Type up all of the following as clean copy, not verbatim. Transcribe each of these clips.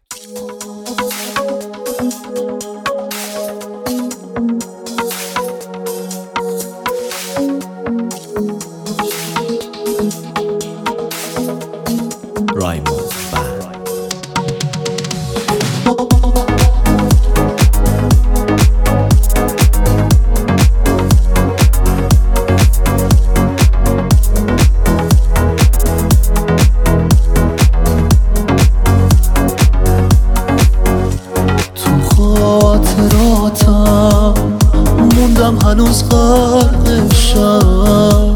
رایموند بند. تو خاطراتم موندم هنوز غرق شب،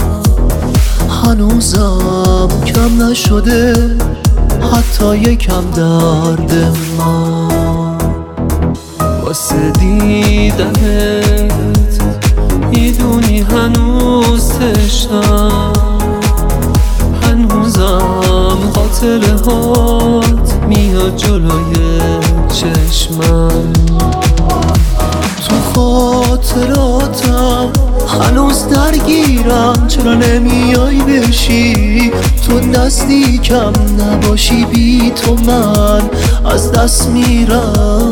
هنوزم کم نشده حتی یکم درد من. واسه دیدنت میدونی هنوز تشنم، هنوزم خاطره هات میاد جلوی چشمم. تو خاطراتم هنوز درگیرم، چرا نمیای بشی تو نزدیکم نباشی، بی تو من از دست میرم.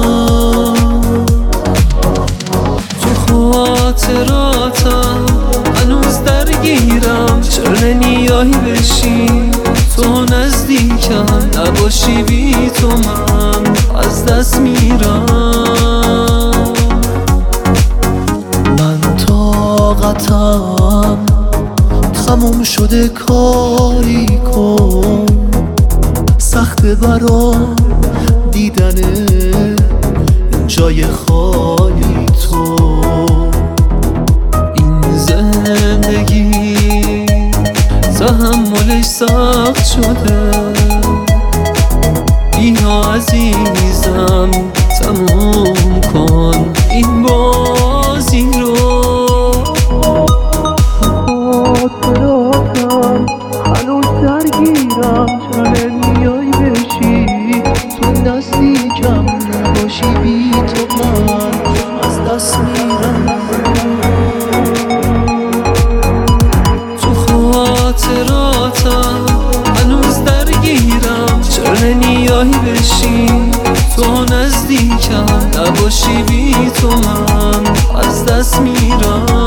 تو خاطراتم هنوز درگیرم، چرا نمیای بشی تو نزدیکم نباشی، بی تو من از دست میرم. من طاقتم تموم شده، کاری کن سخته برام دیدن جای خالی تو. این زندگی تحملش سخت شده، بیا عزیزم تموم کن این بازی رو. خاطراتم هنوز درگیرم، چرا نمیای بشی تو نزدیکم نباشی، بی تو من از دست میرم. تو خاطراتم هنوز درگیرم، چرا نمیای بشی تو نزدیکم نباشی، بی تو من از دست میرم.